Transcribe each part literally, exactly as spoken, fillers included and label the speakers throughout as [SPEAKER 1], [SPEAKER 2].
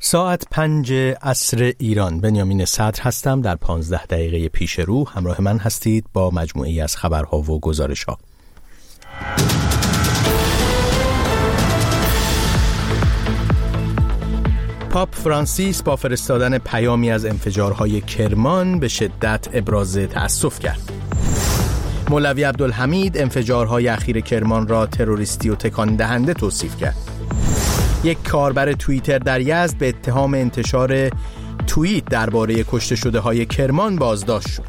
[SPEAKER 1] ساعت پنج عصر ایران. بنیامین صدر هستم. در پانزده دقیقه پیش رو همراه من هستید با مجموعی از خبرها و گزارش‌ها. پاپ فرانسیس با فرستادن پیامی از انفجارهای کرمان به شدت ابراز تأسف کرد. مولوی عبدالحمید انفجارهای اخیر کرمان را تروریستی و تکان دهنده توصیف کرد. یک کاربر توییتر در یزد به اتهام انتشار توییت درباره کشته شده های کرمان بازداشت شد.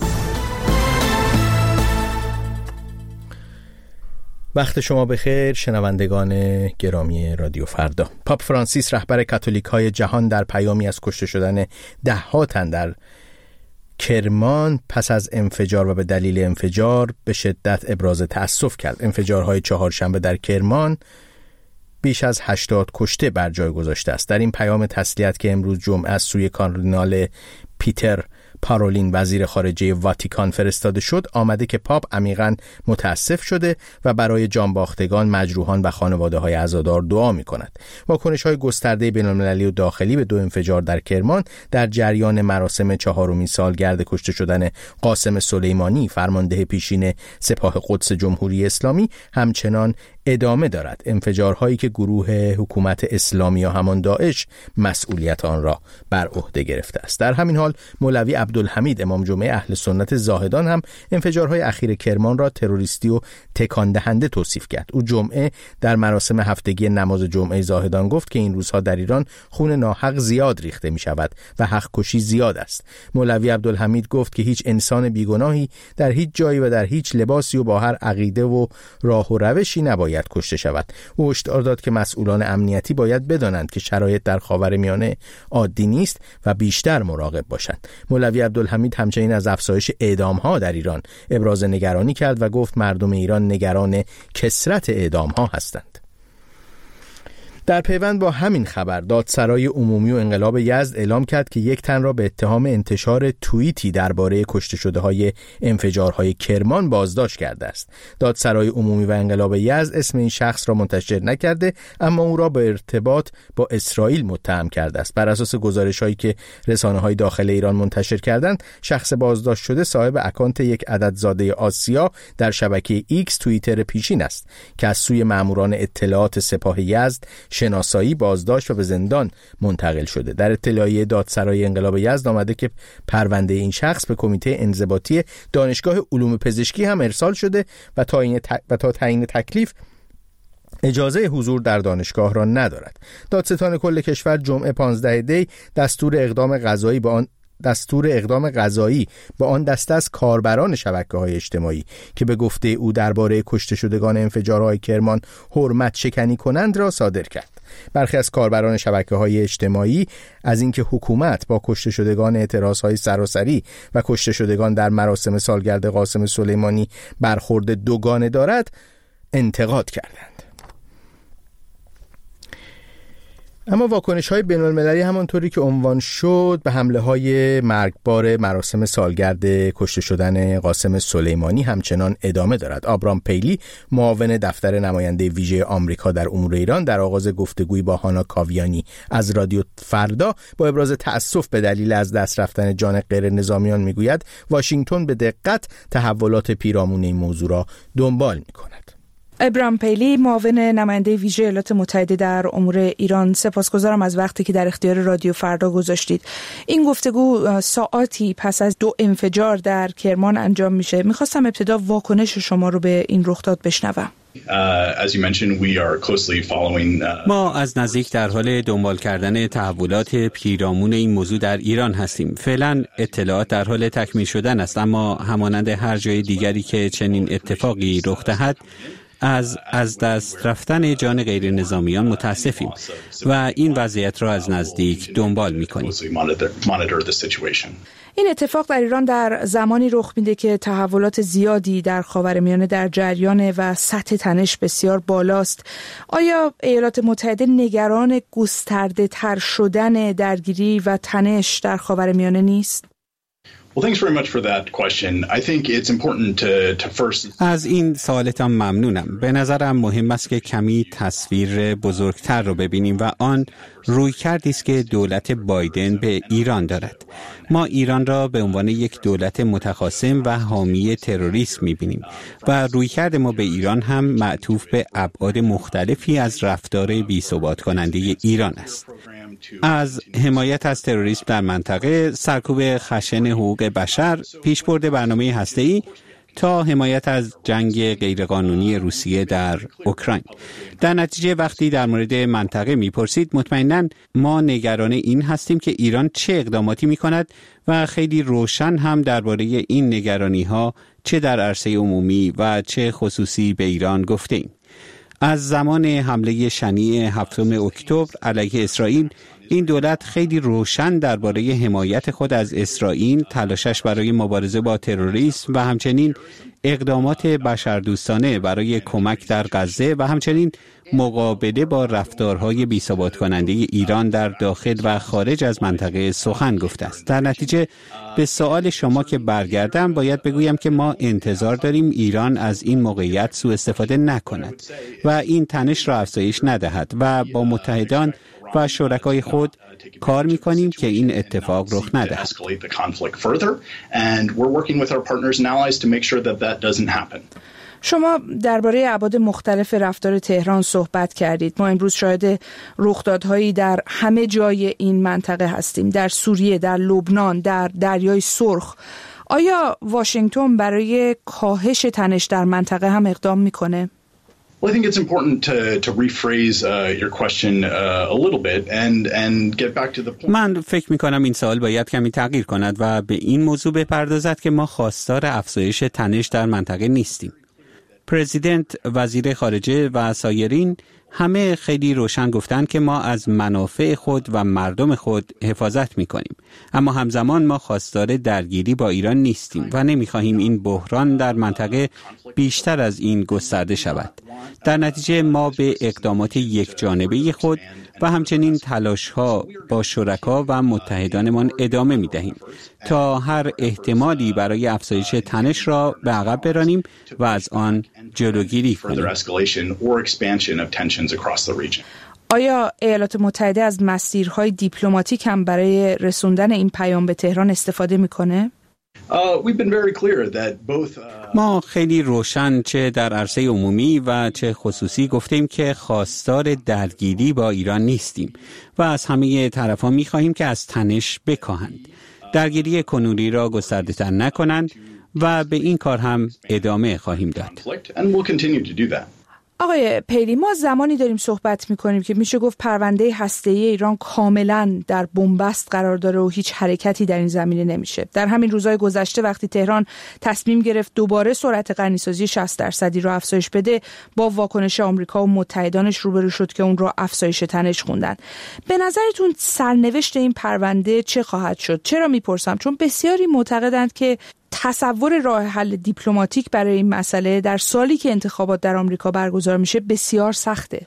[SPEAKER 1] وقت شما بخیر شنوندگان گرامی رادیو فردا. پاپ فرانسیس رهبر کاتولیک های جهان در پیامی از کشته شدن ده ها تن در کرمان پس از انفجار و به دلیل انفجار به شدت ابراز تأسف کرد. انفجارهای چهارشنبه در کرمان بیش از هشتاد کشته بر جای گذاشته است. در این پیام تسلیت که امروز جمعه از سوی کاردینال پیتر پارولین وزیر خارجه واتیکان فرستاده شد، آمده که پاپ عمیقاً متاسف شده و برای جانباختگان، مجروحان و خانواده‌های عزادار دعا می‌کند. واکنش‌های گسترده بین‌المللی و داخلی به دو انفجار در کرمان در جریان مراسم چهارمین سالگرد کشته شدن قاسم سلیمانی، فرمانده پیشین سپاه قدس جمهوری اسلامی، همچنان ادامه دارد. انفجارهایی که گروه حکومت اسلامی یا همان داعش مسئولیت آن را بر عهده گرفته است. در همین حال مولوی عبدالحمید امام جمعه اهل سنت زاهدان هم انفجارهای اخیر کرمان را تروریستی و تکان دهنده توصیف کرد. او جمعه در مراسم هفتگی نماز جمعه زاهدان گفت که این روزها در ایران خون ناحق زیاد ریخته می شود و حق کشی زیاد است. مولوی عبدالحمید گفت که هیچ انسان بیگناهی در هیچ جایی و در هیچ لباسی و با هر عقیده و راه و روشی نباید کشته شود. او هشدار داد که مسئولان امنیتی باید بدانند که شرایط در خاورمیانه عادی نیست و بیشتر مراقب باشند. مولوی عبدالحمید همچنین از افزایش اعدام‌ها در ایران ابراز نگرانی کرد و گفت مردم ایران نگران کثرت اعدام‌ها هستند. در پیوند با همین خبر، دادسرای عمومی و انقلاب یزد اعلام کرد که یک تن را به اتهام انتشار توییتی درباره کشته شده های انفجارهای کرمان بازداشت کرده است. دادسرای عمومی و انقلاب یزد اسم این شخص را منتشر نکرده، اما او را به ارتباط با اسرائیل متهم کرده است. بر اساس گزارش‌هایی که رسانه‌های داخل ایران منتشر کردند، شخص بازداشت شده صاحب اکانت یک عددزاده آسیا در شبکه ایکس توییتر پیشین است که از سوی ماموران اطلاعات سپاه یزد شناسایی، بازداشت و به زندان منتقل شده. در اطلاعیه دادسرای انقلاب یزد آمده که پرونده این شخص به کمیته انضباطی دانشگاه علوم پزشکی هم ارسال شده و تا این ت... و تا تعیین تکلیف اجازه حضور در دانشگاه را ندارد. دادستان کل کشور جمعه پانزده دی دستور اقدام قضایی با آن دستور اقدام قضایی با آن دسته از کاربران شبکه‌های اجتماعی که به گفته او درباره کشته شدگان انفجارهای کرمان حرمت شکنی کنند را صادر کرد. برخی از کاربران شبکه‌های اجتماعی از اینکه حکومت با کشته شدگان اعتراضهای سراسری و کشته شدگان در مراسم سالگرد قاسم سلیمانی برخورد دوگانه دارد انتقاد کردند. اما واکنش‌های بین‌المللی همانطوری که عنوان شد به حمله‌های مرگبار مراسم سالگرد کشته شدن قاسم سلیمانی همچنان ادامه دارد. آبرام پیلی، معاون دفتر نماینده ویژه آمریکا در امور ایران، در آغاز گفتگوی با هانا کاویانی از رادیو فردا با ابراز تأسف به دلیل از دست رفتن جان غیر نظامیان میگوید واشنگتن به دقت تحولات پیرامون این موضوع را دنبال می‌کند.
[SPEAKER 2] ابراهیم پیلی، معاون نماینده ویژه ایالات متحده در امور ایران، سپاسگزارم از وقتی که در اختیار رادیو فردا گذاشتید. این گفتگو ساعاتی پس از دو انفجار در کرمان انجام میشه. میخواستم ابتدا واکنش شما رو به این رخداد بشنوم.
[SPEAKER 3] ما از نزدیک در حال دنبال کردن تحولات پیرامون این موضوع در ایران هستیم. فعلا اطلاعات در حال تکمیل شدن است، اما همانند هر جای دیگری که چنین اتفاقی رخ دهد، از از دست رفتن جان غیر نظامیان متاسفیم و این وضعیت را از نزدیک دنبال می‌کنیم.
[SPEAKER 2] این اتفاق در ایران در زمانی رخ میده که تحولات زیادی در خاورمیانه در جریان و سطح تنش بسیار بالاست. آیا ایالات متحده نگران گسترده تر شدن درگیری و تنش در خاورمیانه نیست؟
[SPEAKER 3] از این سوالتان ممنونم. به نظرم مهم است که کمی تصویر بزرگتر رو ببینیم و آن رویکردی است که دولت بایدن به ایران دارد. ما ایران را به عنوان یک دولت متخاصم و حامی تروریسم می‌بینیم و رویکرد ما به ایران هم معطوف به ابعاد مختلفی از رفتار بی‌ثبات کننده ایران است. از حمایت از تروریسم در منطقه، سرکوب خشن حقوق بشر، پیشبرد برنامه هسته‌ای تا حمایت از جنگ غیرقانونی روسیه در اوکراین. در نتیجه وقتی در مورد منطقه میپرسید، مطمئناً ما نگران این هستیم که ایران چه اقداماتی میکند و خیلی روشن هم درباره این نگرانی‌ها چه در عرصه عمومی و چه خصوصی به ایران گفتیم. از زمان حمله شنیع هفتم اکتبر علیه اسرائیل، این دولت خیلی روشن درباره حمایت خود از اسرائیل، تلاشش برای مبارزه با تروریسم و همچنین اقدامات بشردوستانه برای کمک در غزه و همچنین مقابله با رفتارهای بی‌ثبات کننده ایران در داخل و خارج از منطقه سخن گفته است. در نتیجه به سوال شما که برگردم، باید بگویم که ما انتظار داریم ایران از این موقعیت سوء استفاده نکند و این تنش را افزایش ندهد و با متحدان و شرکای خود کار می‌کنیم که این اتفاق رخ ندهد.
[SPEAKER 2] شما درباره ابعاد مختلف رفتار تهران صحبت کردید. ما امروز شاهد رخدادهایی در همه جای این منطقه هستیم، در سوریه، در لبنان، در دریای سرخ. آیا واشنگتن برای کاهش تنش در منطقه هم اقدام میکنه؟
[SPEAKER 4] Well, I think it's important to to rephrase uh, your question uh, a little bit and and get back to the point.
[SPEAKER 3] من فکر می‌کنم این سوال باید کمی تغییر کند و به این موضوع بپردازد که ما خواستار افزایش تنش در منطقه نیستیم. پرزیدنت، وزیر خارجه و سایرین همه خیلی روشن گفتند که ما از منافع خود و مردم خود حفاظت می‌کنیم، اما همزمان ما خواستار درگیری با ایران نیستیم و نمی‌خواهیم این بحران در منطقه بیشتر از این گسترده شود. در نتیجه ما به اقدامات یک جانبه خود و همچنین تلاش‌ها با شرکا و متحدانمان ادامه می‌دهیم تا هر احتمالی برای افزایش تنش را به عقب برانیم و از آن جلوگیری کنیم.
[SPEAKER 2] آیا ایالات متحده از مسیرهای دیپلماتیک هم برای رسوندن این پیام به تهران استفاده می‌کنه؟
[SPEAKER 3] ما خیلی روشن چه در عرصه عمومی و چه خصوصی گفتیم که خواستار درگیری با ایران نیستیم و از همه طرفان می‌خواهیم که از تنش بکاهند، درگیری کنونی را گسترده‌تر نکنند و به این کار هم ادامه خواهیم داد.
[SPEAKER 2] آقای پیلی، ما زمانی داریم صحبت میکنیم که میشه گفت پرونده هسته‌ای ایران کاملا در بنبست قرار داره و هیچ حرکتی در این زمینه نمیشه. در همین روزهای گذشته وقتی تهران تصمیم گرفت دوباره سرعت غنیسازی شصت درصدی رو افزایش بده، با واکنش آمریکا و متحدانش روبرو شد که اون رو افزایش تنش خوندن. به نظرتون سرنوشت این پرونده چه خواهد شد؟ چرا میپرسم؟ چون بسیاری معتقدند که تصور راه حل دیپلماتیک برای این مسئله در سالی که انتخابات در آمریکا برگزار میشه بسیار سخته.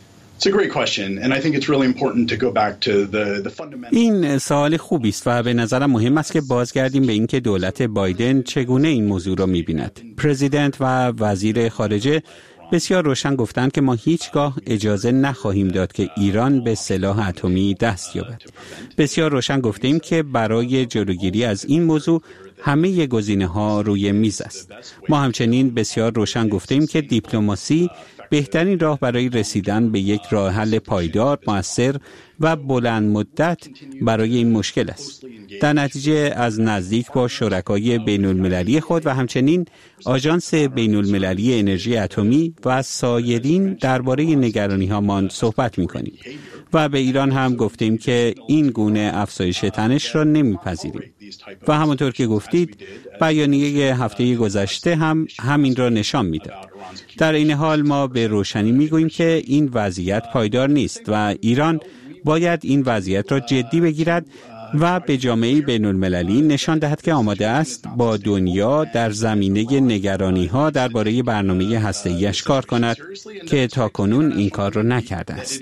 [SPEAKER 3] این سوال خوبی است و به نظرم مهم است که بازگردیم به اینکه دولت بایدن چگونه این موضوع را می‌بیند. پرزیدنت و وزیر خارجه بسیار روشن گفتند که ما هیچگاه اجازه نخواهیم داد که ایران به سلاح اتمی دست یابد. بسیار روشن گفتیم که برای جلوگیری از این موضوع همه گزینه‌ها روی میز است. ما همچنین بسیار روشن گفتیم که دیپلماسی بهترین راه برای رسیدن به یک راه حل پایدار، مؤثر و بلند مدت برای این مشکل است. در نتیجه از نزدیک با شرکای بین‌المللی خود و همچنین آژانس بین‌المللی انرژی اتمی و سایرین درباره نگرانی‌هامان صحبت می‌کنیم و به ایران هم گفتیم که این گونه افزایش تنش را نمی‌پذیریم. و همونطور که گفتید، بیانیه هفته گذشته هم همین را نشان می‌داد. در این حال ما به روشنی می‌گوییم که این وضعیت پایدار نیست و ایران باید این وضعیت را جدی بگیرد و به جامعه بین‌المللی نشان دهد که آماده است با دنیا در زمینه نگرانی‌ها درباره برنامه هسته‌ای‌اش کار کند که تاکنون این کار را نکرده است.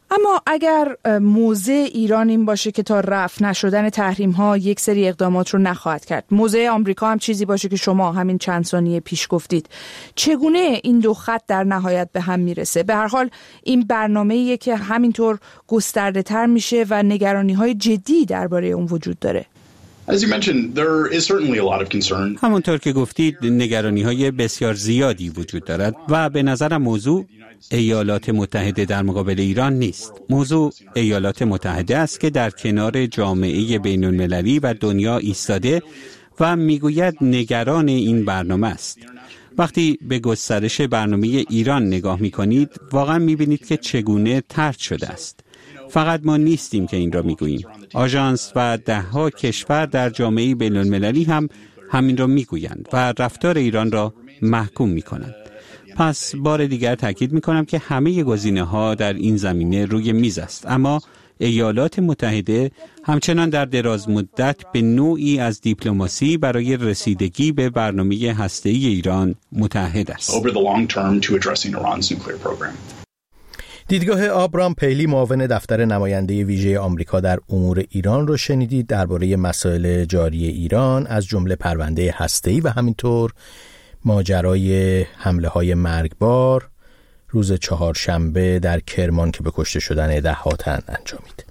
[SPEAKER 2] اما اگر موضع ایران این باشه که تا رفع نشدن تحریم ها یک سری اقدامات رو نخواهد کرد، موضع آمریکا هم چیزی باشه که شما همین چند ثانیه پیش گفتید، چگونه این دو خط در نهایت به هم میرسه؟ به هر حال این برنامه‌ایه که همینطور گسترده تر میشه و نگرانی های جدی درباره اون وجود داره.
[SPEAKER 4] As you mentioned, there is certainly a lot of concern.
[SPEAKER 3] همونطور که گفتید نگرانی‌های بسیار زیادی وجود دارد و به نظرم موضوع ایالات متحده در مقابل ایران نیست. موضوع ایالات متحده است که در کنار جامعه بین‌المللی و دنیا ایستاده و میگوید نگران این برنامه است. وقتی به گسترش برنامه ایران نگاه می‌کنید واقعا می‌بینید که چگونه طرد شده است. فقط ما نیستیم که این را میگوییم. آژانس و ده‌ها کشور در جامعه بین‌المللی هم همین را میگویند و رفتار ایران را محکوم میکنند. پس بار دیگر تاکید میکنم که همه گزینه‌ها در این زمینه روی میز است، اما ایالات متحده همچنان در دراز مدت به نوعی از دیپلماسی برای رسیدگی به برنامه هسته‌ای ایران متحد است.
[SPEAKER 1] دیدگاه آبرام پیلی، معاون دفتر نماینده ویژه آمریکا در امور ایران رو شنیدید درباره مسائل جاری ایران، از جمله پرونده هسته‌ای و همینطور ماجرای حمله‌های مرگبار روز چهارشنبه در کرمان که به کشته شدن ده‌ها تن انجامید.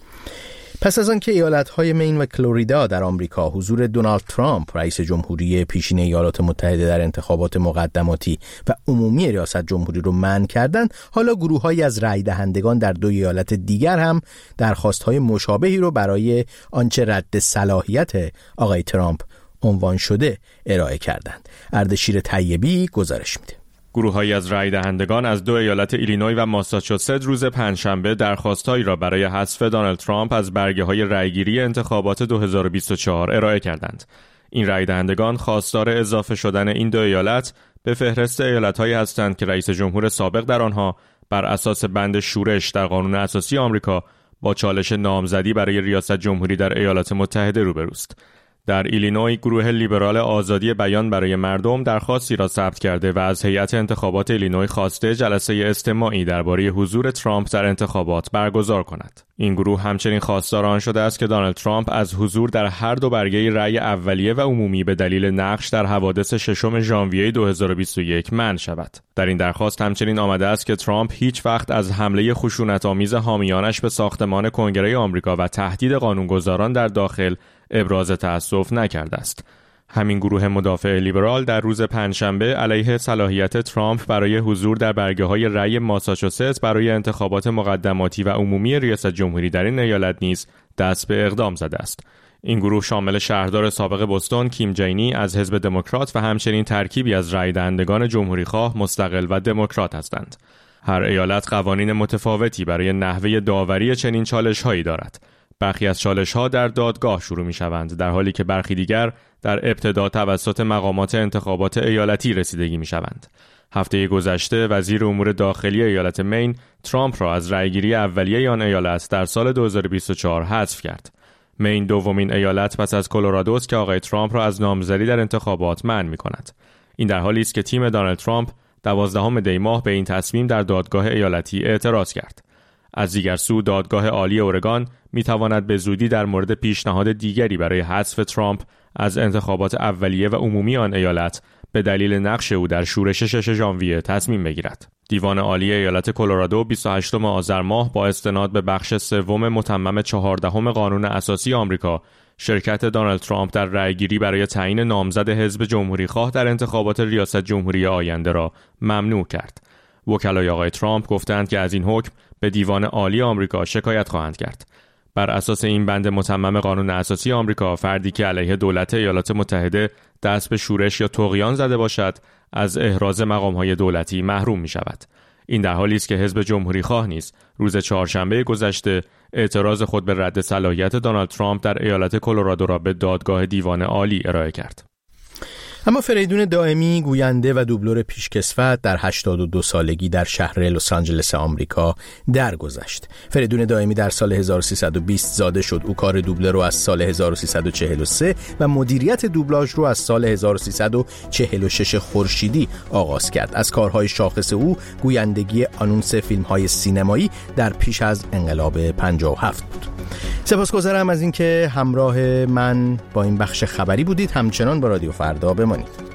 [SPEAKER 1] پس از آنکه ایالت‌های مین و فلوریدا در آمریکا حضور دونالد ترامپ رئیس جمهوری پیشین ایالات متحده در انتخابات مقدماتی و عمومی ریاست جمهوری رو منع کردند، حالا گروه‌هایی از رای دهندگان در دو ایالت دیگر هم درخواست‌های مشابهی رو برای آنچه رد صلاحیت آقای ترامپ عنوان شده ارائه کردند. اردشیر طیبی گزارش میده.
[SPEAKER 5] گروه‌هایی از رای دهندگان از دو ایالت ایلینوی و ماساچوست روز پنجشنبه درخواست‌هایی را برای حذف دونالد ترامپ از برگه‌های رایگیری انتخابات دو هزار و بیست و چهار ارائه کردند. این رای دهندگان خواستار اضافه شدن این دو ایالت به فهرست ایالت‌هایی هستند که رئیس جمهور سابق در آنها بر اساس بند شورش در قانون اساسی آمریکا با چالش نامزدی برای ریاست جمهوری در ایالات متحده روبروست. در ایلینوی گروه لیبرال آزادی بیان برای مردم درخواستی را ثبت کرده و از هیئت انتخابات ایلینوی خواسته جلسه استماعی درباره حضور ترامپ در انتخابات برگزار کند. این گروه همچنین خواستار آن شده است که دونالد ترامپ از حضور در هر دو برگه رأی اولیه و عمومی به دلیل نقش در حوادث ششم ژانویه دو هزار و بیست و یک منع شود. در این درخواست همچنین آمده است که ترامپ هیچ وقت از حمله خشونت‌آمیز حامیانش به ساختمان کنگره آمریکا و تهدید قانونگذاران در داخل ابراز تأسف نکرده است. همین گروه مدافع لیبرال در روز پنجشنبه علیه صلاحیت ترامپ برای حضور در برگه‌های رأی ماساچوست برای انتخابات مقدماتی و عمومی ریاست جمهوری در این ایالت نیز دست به اقدام زده است. این گروه شامل شهردار سابق بوستون کیم جینی از حزب دموکرات و همچنین ترکیبی از رای دهندگان جمهوریخواه، مستقل و دموکرات هستند. هر ایالت قوانین متفاوتی برای نحوه داوری چنین چالش‌هایی دارد. برخی از چالش‌ها در دادگاه شروع می‌شوند، در حالی که برخی دیگر در ابتدا توسط مقامات انتخابات ایالتی رسیدگی می‌شوند. هفته گذشته وزیر امور داخلی ایالت مین ترامپ را از رأیگیری اولیه آن ایالت در سال دو هزار و بیست و چهار حذف کرد. مین دومین ایالت پس از کلرادو است که آقای ترامپ را از نامزدی در انتخابات منع می‌کند. این در حالی است که تیم دونالد ترامپ دوازدهم دی ماه به این تصمیم در دادگاه ایالتی اعتراض کرد. از دیگر سو دادگاه عالی اورگان می تواند به زودی در مورد پیشنهاد دیگری برای حذف ترامپ از انتخابات اولیه و عمومی آن ایالت به دلیل نقش او در شورش شش ژانویه تصمیم بگیرد. دیوان عالی ایالت کلرادو بیست و هشتم آذر ماه با استناد به بخش سوم متمم چهاردهم قانون اساسی آمریکا شرکت دونالد ترامپ در رأیگیری برای تعیین نامزد حزب جمهوریخواه در انتخابات ریاست جمهوری آینده را ممنوع کرد. وکلای آقای ترامپ گفتند که از این حکم به دیوان عالی آمریکا شکایت خواهند کرد. بر اساس این بند متمم قانون اساسی آمریکا، فردی که علیه دولت ایالات متحده دست به شورش یا طغیان زده باشد، از احراز مقام‌های دولتی محروم می‌شود. این در حالی است که حزب جمهوریخواه نیز روز چهارشنبه گذشته اعتراض خود به رد صلاحیت دونالد ترامپ در ایالت کلرادو را به دادگاه دیوان عالی ارائه کرد.
[SPEAKER 1] اما فریدون دائمی گوینده و دوبلور پیشکسوت در هشتاد و دو سالگی در شهر لس آنجلس آمریکا درگذشت. فریدون دائمی در سال هزار و سیصد و بیست زاده شد. او کار دوبله رو از سال هزار و سیصد و چهل و سه و مدیریت دوبلاژ رو از سال هزار و سیصد و چهل و شش خورشیدی آغاز کرد. از کارهای شاخص او گویندگی آنونس فیلم‌های سینمایی در پیش از انقلاب پنجاه و هفت بود. سپاسگزارم از اینکه همراه من با این بخش خبری بودید. همچنان با رادیو فردا بمانید.